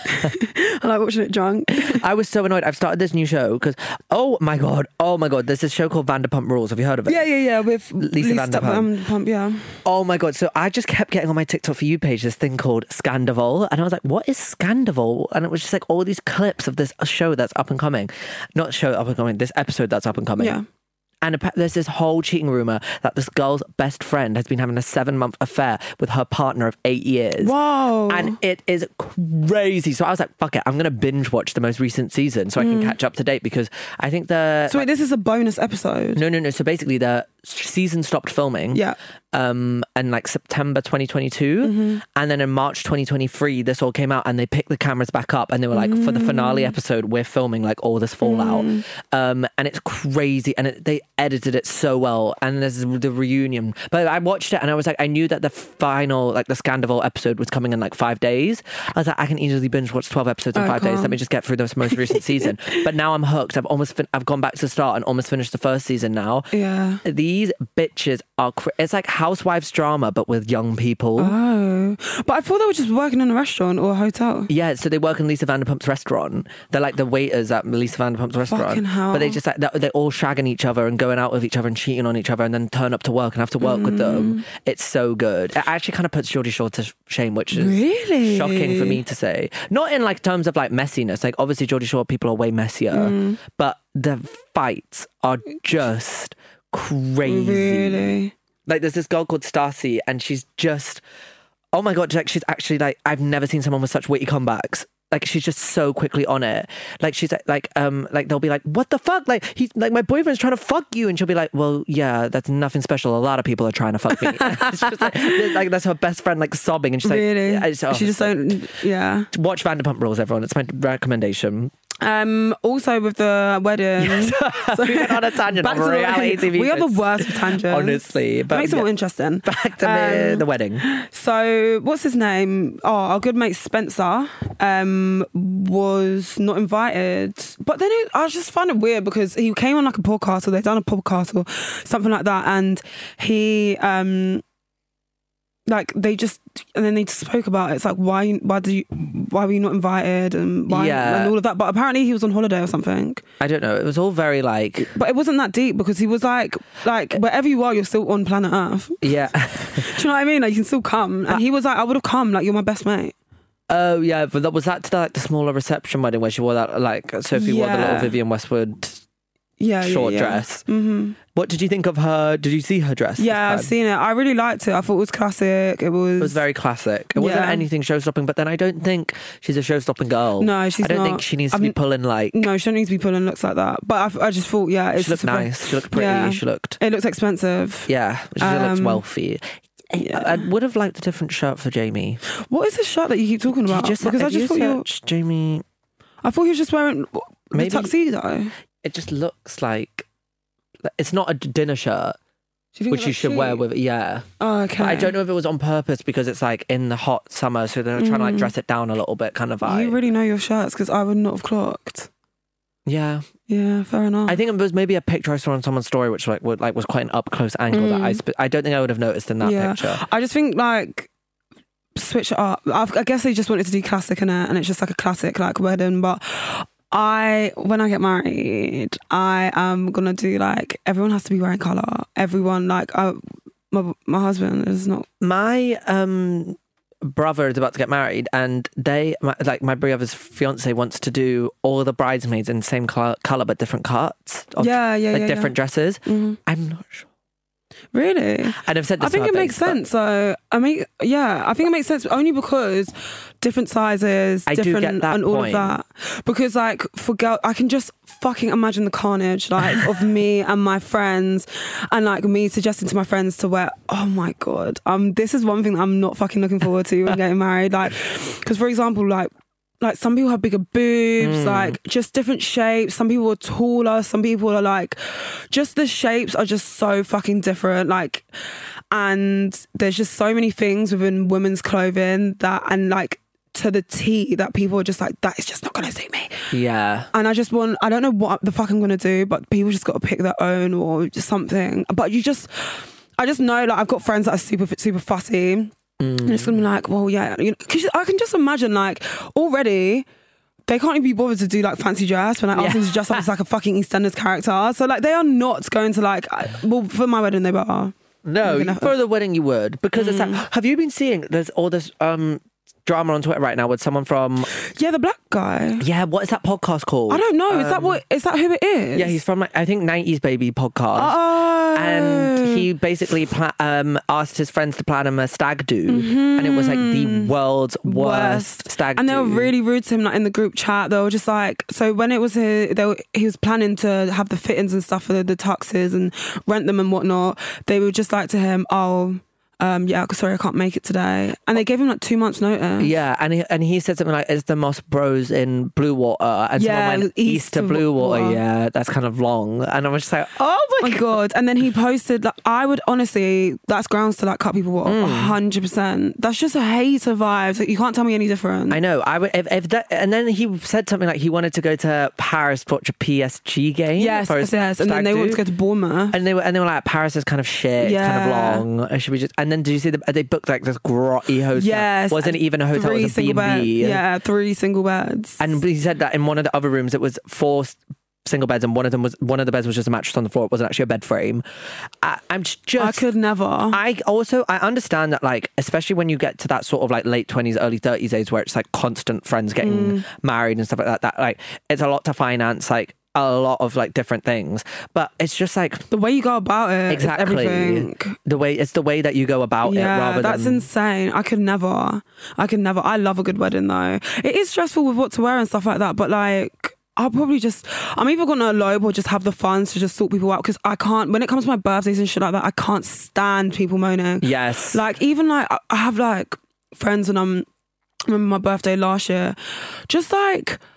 I like watching it drunk. I was so annoyed. I've started this new show because oh my god, there's this show called Vanderpump Rules. Have you heard of it? Yeah, with Lisa Vanderpump. Yeah. Oh my god, so I just kept getting on my TikTok For You page this thing called Scandival, and I was like, what is Scandival? And it was just like all these clips of this show that's up and coming. Not show up and coming, this episode that's up and coming. Yeah. And there's this whole cheating rumour that this girl's best friend has been having a 7-month affair with her partner of 8 years. Whoa. And it is crazy. So I was like, fuck it, I'm going to binge watch the most recent season so I can catch up to date because I think So wait, this is a bonus episode? No. So basically the season stopped filming. Yeah. In like September 2022. And then in March 2023, this all came out and they picked the cameras back up and they were like, for the finale episode, we're filming like all this fallout. And it's crazy. And they edited it so well. And there's the reunion. But I watched it and I was like, I knew that the final, like the Scandival episode was coming in like 5 days. I was like, I can easily binge watch 12 episodes in 5 days. Let me just get through this most recent season. But now I'm hooked. I've gone back to the start and almost finished the first season now. Yeah. These bitches are it's like housewives drama but with young people. Oh, but I thought they were just working in a restaurant or a hotel. Yeah, so they work in Lisa Vanderpump's restaurant. They're like the waiters at Lisa Vanderpump's restaurant. Fucking hell. But they just like they're all shagging each other and going out with each other and cheating on each other and then turn up to work and have to work with them. It's so good. It actually kind of puts Geordie Shore to shame, which is really shocking for me to say. Not in like terms of like messiness. Like obviously Geordie Shore people are way messier, but the fights are just crazy. Really? Like there's this girl called Stassi and she's just, oh my god, like she's actually like, I've never seen someone with such witty comebacks. Like she's just so quickly on it. Like she's like they'll be like, what the fuck? Like he's like, my boyfriend's trying to fuck you, and she'll be like, well, yeah, that's nothing special. A lot of people are trying to fuck me. It's just like that's her best friend like sobbing, and she's like, really? She just don't. Yeah. Watch Vanderpump Rules, everyone. It's my recommendation. Also with the wedding. We went on a tangent of reality TV. We are the shows. worst of tangents. Honestly. But makes it more interesting. Back to the wedding. So what's his name? Oh, our good mate Spencer was not invited. But then I just find it weird because he came on like a podcast, or they've done a podcast or something like that, and he like they just spoke about it. It's like why were you not invited and why and all of that. But apparently he was on holiday or something. I don't know. It was all very like. But it wasn't that deep because he was like wherever you are, you're still on planet Earth. Yeah. Do you know what I mean? Like you can still come. And he was like, I would have come. Like you're my best mate. Oh yeah, but was that to like the smaller reception wedding where she wore that like Sophie wore the little Vivienne Westwood short dress. Mm-hmm. What did you think of her? Did you see her dress? Yeah, I've seen it. I really liked it. I thought it was classic. It was very classic. It wasn't anything show-stopping, but then I don't think she's a show-stopping girl. No, she's not. I don't think she needs to be pulling like... No, she don't need to be pulling looks like that. But I just thought, she looked nice. She looked pretty. Yeah. It looks expensive. Yeah, she looks wealthy. Yeah. I would have liked a different shirt for Jamie. What is the shirt that you keep talking about? Because I just thought Jamie... I thought he was just wearing the tuxedo. It just looks like... It's not a dinner shirt, which you should wear with... Yeah. Oh, okay. But I don't know if it was on purpose because it's like in the hot summer, so they're trying to like dress it down a little bit kind of vibe. You really know your shirts because I would not have clocked. Yeah. Yeah, fair enough. I think it was maybe a picture I saw on someone's story which was quite an up close angle that I don't think I would have noticed in that picture. I just think like switch it up. I guess they just wanted to do classic in it, and it's just like a classic like wedding. But when I get married, I am gonna do like everyone has to be wearing colour. Everyone like my husband is not. My brother is about to get married, and my brother's fiance wants to do all the bridesmaids in the same colour but different cuts. Different dresses. Mm-hmm. I'm not sure. Really? And I've said this. I think it makes sense. So I think it makes sense only because different sizes, different, do get that and all point. of that. Because like for girl, I can just fucking imagine the carnage like of me and my friends, and like me suggesting to my friends to wear. Oh my god, this is one thing that I'm not fucking looking forward to when getting married. Like, because for example, like some people have bigger boobs, like just different shapes. Some people are taller. Some people are like, just the shapes are just so fucking different. Like, and there's just so many things within women's clothing that, and like to the T, that people are just like, that is just not going to suit me. Yeah. And I don't know what the fuck I'm going to do, but people just got to pick their own or just something. But I just know, like I've got friends that are super, super fussy. And it's gonna be like, well, yeah, you know, because I can just imagine like already they can't even be bothered to do like fancy dress when I ask them to dress up as like a fucking EastEnders character. So like they are not going to like. Well, for my wedding they were. No, for the wedding you would, because it's like, have you been seeing? There's all this drama on Twitter right now with someone from the black guy. Yeah, what is that podcast called? I don't know. Is that who it is? Yeah, he's from like, I think 90s Baby podcast. And he basically asked his friends to plan him a stag do, and it was like the world's worst stag do. And they were really rude to him, like in the group chat. They were just like, so when it was he was planning to have the fittings and stuff for the tuxes and rent them and whatnot. They were just like to him, sorry, I can't make it today. And they gave him like 2 months notice. Yeah, and he said something like, it's the Moss Bros in Blue Water. And someone went east to Blue Water. Yeah, that's kind of long. And I was just like, oh my God. And then he posted, like, I would honestly, that's grounds to like cut people off, 100%. That's just a hater vibe. Like, you can't tell me any different. I know. I would, if that, and then he said something like he wanted to go to Paris to watch a PSG game. Yes. And then they wanted to go to Bournemouth. And they were like, Paris is kind of shit. It's kind of long. It should be just. And then did you see they booked like this grotty hotel? Yes. Wasn't it even a hotel? It was a B&B. Yeah, 3 single beds. And he said that in one of the other rooms it was 4 single beds, and one of the beds was just a mattress on the floor. It wasn't actually a bed frame. I could never. I understand that, like, especially when you get to that sort of like late 20s, early 30s age where it's like constant friends getting married and stuff like that like it's a lot to finance, like a lot of like different things, but it's just like the way you go about it. Exactly. Everything. It's the way that you go about it rather that's than... insane. I could never. I love a good wedding though. It is stressful with what to wear and stuff like that, but like I'm either gonna elope or just have the funds to just sort people out, because I can't, when it comes to my birthdays and shit like that, I can't stand people moaning. Yes. Like even like I have like friends, and I remember my birthday last year, just like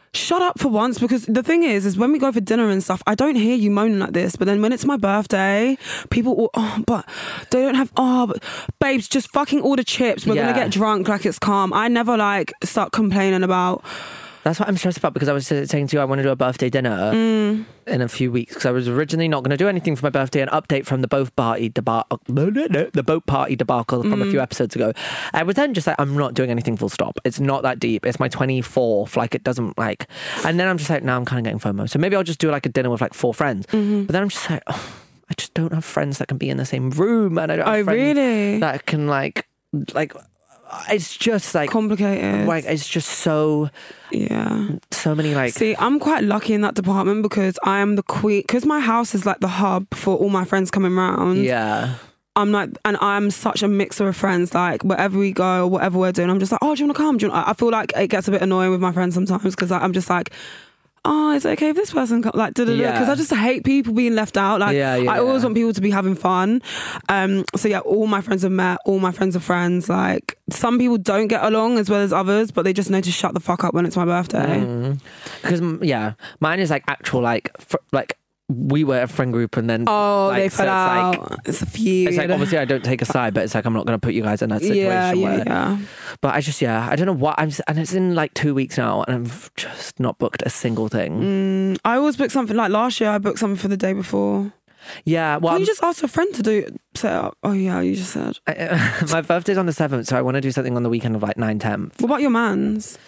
shut up for once, because the thing is when we go for dinner and stuff, I don't hear you moaning like this. But then when it's my birthday, people will, but they don't have, but babes, just fucking order chips. We're going to get drunk like it's calm. I never like start complaining about. That's what I'm stressed about, because I was saying to you I want to do a birthday dinner in a few weeks, because I was originally not going to do anything for my birthday. An update from the boat party debacle from a few episodes ago. I was then just like, I'm not doing anything full stop. It's not that deep. It's my 24th. Like, it doesn't like... And then I'm just like, now I'm kind of getting FOMO. So maybe I'll just do like a dinner with like 4 friends. But then I'm just like, I just don't have friends that can be in the same room. And I don't have friends really? that can like... It's just like complicated. Like, it's just so many like. See, I'm quite lucky in that department, because I am the queen. Because my house is like the hub for all my friends coming round. Yeah. I'm like, and I'm such a mixer of friends. Like, wherever we go, whatever we're doing, I'm just like, oh, do you want to come? I feel like it gets a bit annoying with my friends sometimes, because I'm just like, oh, is it okay if this person like because I just hate people being left out. Like, I always want people to be having fun. So yeah, all my friends have met, all my friends are friends. Like, some people don't get along as well as others, but they just know to shut the fuck up when it's my birthday. Because mine is like actual like we were a friend group, and then they fell out. It's a feud. It's like, obviously I don't take a side, but it's like, I'm not going to put you guys in that situation. But I just I don't know what and it's in like 2 weeks now, and I've just not booked a single thing. I always book something. Like last year I booked something for the day before. Yeah, well, you just asked a friend to set up. Oh yeah, you just said. My birthday's on the 7th, so I want to do something on the weekend of like 9th, 10th. What about your man's?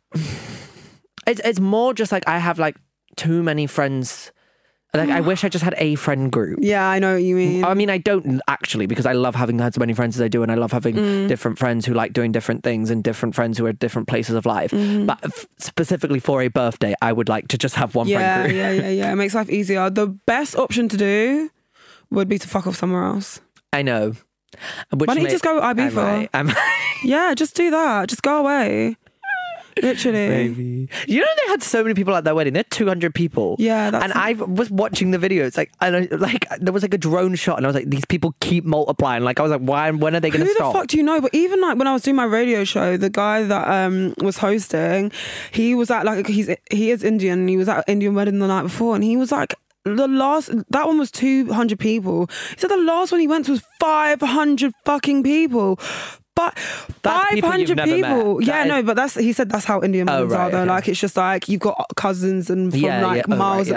It's more just like I have like too many friends. Like, I wish I just had a friend group. Yeah, I know what you mean. I mean, I don't actually, because I love having had so many friends as I do, and I love having different friends who like doing different things, and different friends who are different places of life. But specifically for a birthday, I would like to just have one friend group. Yeah. It makes life easier. The best option to do would be to fuck off somewhere else. I know. Why don't you just go Ibiza? Yeah, just do that. Just go away. Literally. Maybe. You know, they had so many people at their wedding. They had 200 people. Yeah, and I was watching the video. It's like, there was like a drone shot, and I was like, these people keep multiplying. Like, I was like, when are they going to stop? Who the fuck do you know? But even like when I was doing my radio show, the guy that was hosting, he was at like he is Indian, and he was at an Indian wedding the night before, and he was like, that one was 200 people. He said the last one he went to was 500 fucking people. But 500 people. But he said that's how Indian weddings are though. Okay. Like, it's just like you've got cousins and from miles.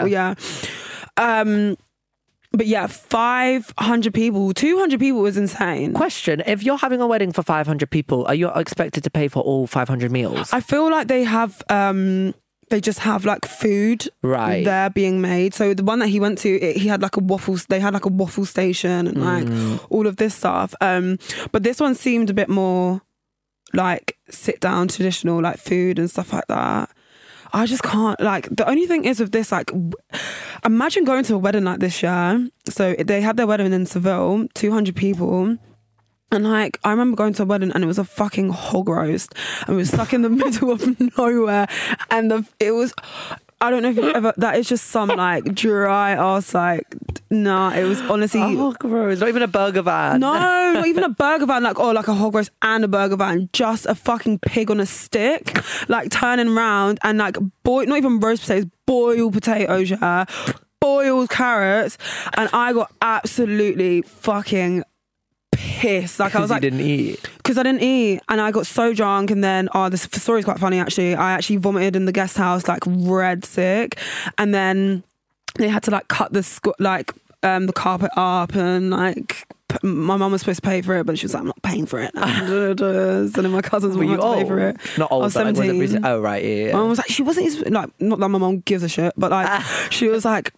But yeah, 500 people, 200 people is insane. Question: if you're having a wedding for 500 people, are you expected to pay for all 500 meals? I feel like they have. They just have like food there being made. So the one that he went to, he had like they had like a waffle station and like all of this stuff. But this one seemed a bit more like sit down traditional, like food and stuff like that. I just can't, like, the only thing is with this, like, imagine going to a wedding like this, yeah? So they had their wedding in Seville, 200 people. And like, I remember going to a wedding and it was a fucking hog roast, and we were stuck in the middle of nowhere, and it was, I don't know if you've ever, that is just some like dry ass, like, nah, it was honestly hog roast, not even a burger van. No, not even a burger van, like a hog roast and a burger van, just a fucking pig on a stick, like turning round, and like not even roast potatoes, boiled potatoes, yeah, boiled carrots, and I got absolutely fucking pissed. Like, I was like, you didn't eat? Because I didn't eat, and I got so drunk, and then this story's quite funny actually. I actually vomited in the guest house, like red sick, and then they had to like cut the carpet up, and like my mum was supposed to pay for it, but she was like, I'm not paying for it. So then my cousins were to pay for it. Not old, I was 17. Oh right, yeah. My mum was like, she wasn't like, not that my mum gives a shit, but like she was like,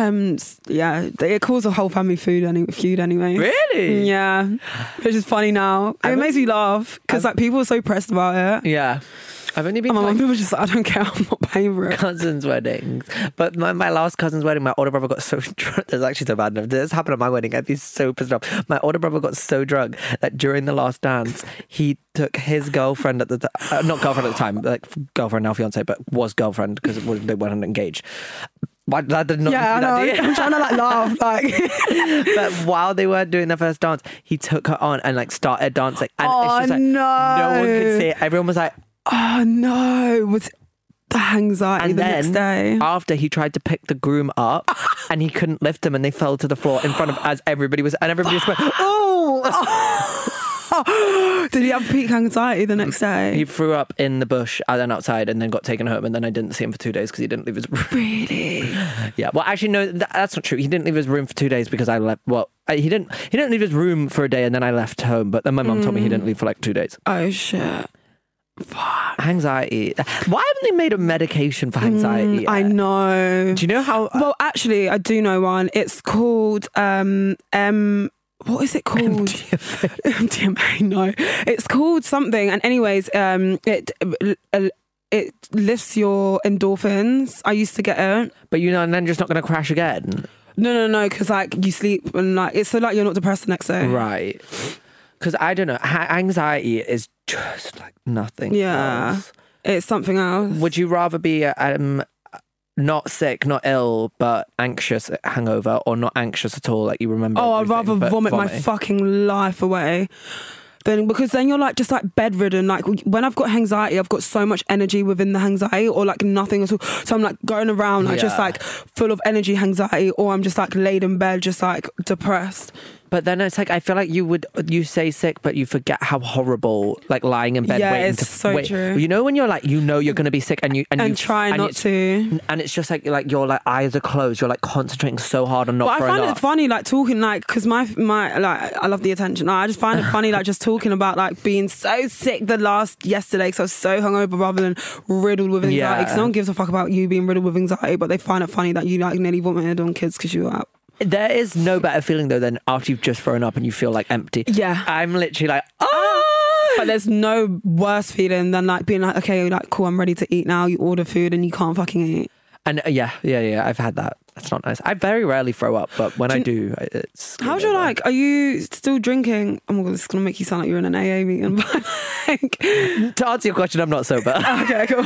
it caused a whole family feud anyway. Really? Yeah. Which is funny now. It makes me laugh because like people were so pressed about it. Yeah. I've only been. My mum was just like, I don't care, I'm not paying for it. Cousins' weddings, but my last cousin's wedding, my older brother got so drunk. There's actually so bad enough. This happened at my wedding. I'd be so pissed off. My older brother got so drunk that during the last dance, he took his girlfriend at the not girlfriend at the time, like girlfriend now fiance, but was girlfriend because they weren't engaged. But that did not. Yeah, I know. I'm trying to like laugh, like. But while they were doing their first dance, he took her on and like started dancing, and it's just like no one could see it. Everyone was like, oh no! The anxiety And the then next day. after he tried to pick the groom up and he couldn't lift him and they fell to the floor in front of everybody just went, oh! Did he have peak anxiety the next day? He threw up in the bush and then outside and then got taken home, and then I didn't see him for 2 days because he didn't leave his room. Really? Yeah. Well, actually, no, that's not true. He didn't leave his room for 2 days because I left. Well, he didn't leave his room for a day and then I left home. But then my mum told me he didn't leave for like 2 days. Oh, shit. Fuck. Anxiety. Why haven't they made a medication for anxiety? I know. Do you know how? Well, actually, I do know one. It's called what is it called? MDMA. No, it's called something. And anyways, it lifts your endorphins. I used to get it, But and then just not going to crash again. No, because like you sleep and like it's so like you're not depressed the next day. Right. Because I don't know, anxiety is just like nothing. Yeah, else. it's something else. Would you rather be not sick, not ill, but anxious hangover, or not anxious at all, like you remember? Oh, I'd rather but vomit my fucking life away. Because then you're like just like bedridden. Like when I've got anxiety, I've got so much energy within the anxiety, or like nothing at all. So I'm like going around like just like full of energy anxiety, or I'm just like laid in bed just like depressed. But then it's like I feel like you say sick, but you forget how horrible like lying in bed waiting to so wait. true. You know when you're like you're going to be sick and you try not to, and it's just like your like eyes are closed. You're like concentrating so hard on not. But I throwing find up. it funny like talking like because my like I love the attention. I just find it funny like just talking about like being so sick yesterday because I was so hungover rather than riddled with anxiety. Because no one gives a fuck about you being riddled with anxiety, but they find it funny that you like nearly vomited on kids because you were out. There is no better feeling though than after you've just thrown up and you feel like empty. Yeah. I'm literally like, oh! But there's no worse feeling than like being like, okay, like cool, I'm ready to eat now. You order food and you can't fucking eat. And yeah, I've had that. That's not nice. I very rarely throw up, but when I do, it's... How's your like? Are you still drinking? Oh my God, this is going to make you sound like you're in an AA meeting. But like, to answer your question, I'm not sober. Okay, cool.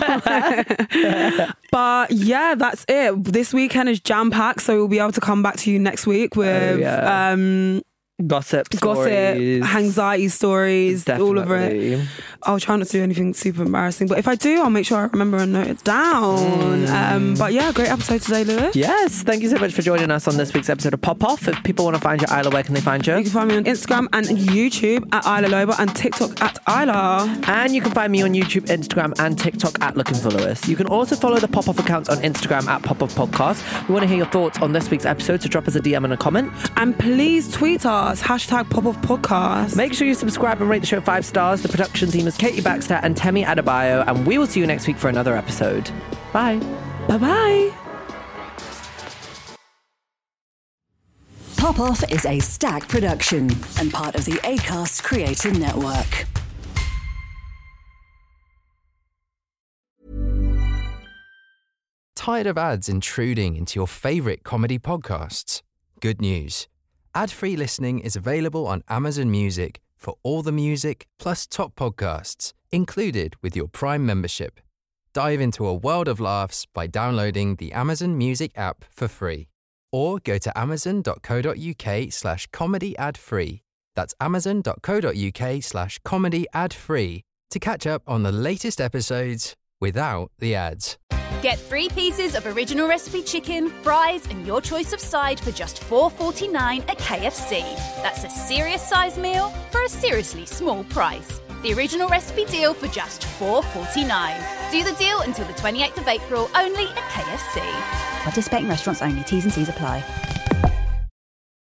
But yeah, that's it. This weekend is jam-packed, so we'll be able to come back to you next week with... Gossip, anxiety stories, definitely. All of it. I'll try not to do anything super embarrassing, but if I do, I'll make sure I remember and note it down. But yeah, great episode today, Lewis. Yes, thank you so much for joining us on this week's episode of Pop Off. If people want to find you, Isla, where can they find you? You can find me on Instagram and YouTube at Isla Loba and TikTok at Isla. And you can find me on YouTube, Instagram and TikTok at Looking for Lewis. You can also follow the Pop Off accounts on Instagram at Pop Off Podcast. We want to hear your thoughts on this week's episode, so drop us a DM and a comment. And please tweet us, hashtag Pop Off Podcast. Make sure you subscribe and rate the show 5 stars. The production team is Katie Baxter and Temi Adebayo, and we will see you next week for another episode. Bye. Bye-bye. Pop Off is a Stack production and part of the Acast Creator Network. Tired of ads intruding into your favorite comedy podcasts? Good news. Ad-free listening is available on Amazon Music for all the music plus top podcasts included with your Prime membership. Dive into a world of laughs by downloading the Amazon Music app for free. Or go to amazon.co.uk/comedy ad-free. That's amazon.co.uk/comedy ad-free to catch up on the latest episodes without the ads. Get 3 pieces of original recipe chicken, fries, and your choice of side for just $4.49 at KFC. That's a serious size meal for a seriously small price. The original recipe deal for just $4.49. Do the deal until the 28th of April, only at KFC. Participating restaurants only. T's and C's apply.